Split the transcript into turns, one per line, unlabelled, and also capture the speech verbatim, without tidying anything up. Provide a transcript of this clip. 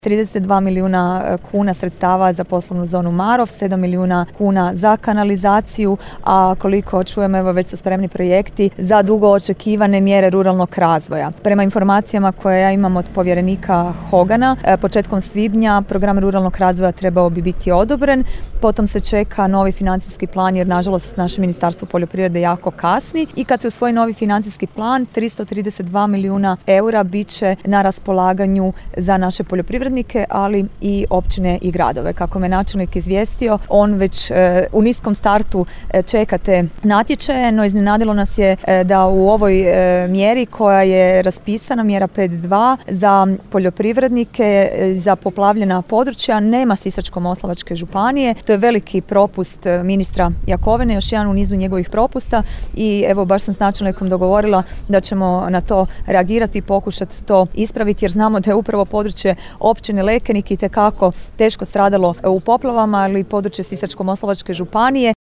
trideset dva milijuna kuna sredstava za poslovnu zonu Marof, sedam milijuna kuna za kanalizaciju, a koliko čujemo, evo već su spremni projekti za dugo očekivane mjere ruralnog razvoja. Prema informacijama koje ja imam od povjerenika Hogana, početkom svibnja program ruralnog razvoja trebao bi biti odobren, potom se čeka novi financijski plan jer nažalost naše Ministarstvo poljoprivrede jako kasni i kad se usvoji novi financijski plan, tristo trideset dva milijuna eura bit će na raspolaganju za naše poljoprivrednike, ali i općine i gradove. Kako me načelnik izvijestio, on već e, u niskom startu e, čeka te natječaje, no iznenadilo nas je e, da u ovoj e, mjeri koja je raspisana, mjera pet dva, za poljoprivrednike, e, za poplavljena područja, nema Sisačko-moslavačke županije. To je veliki propust ministra Jakovine, još jedan u nizu njegovih propusta i evo baš sam s načelnikom dogovorila da ćemo na to reagirati i pokušati to ispraviti jer znamo da je upravo područje općine Lekenik itekako teško stradalo u poplavama, ali i područje Sisačko-moslavačke županije.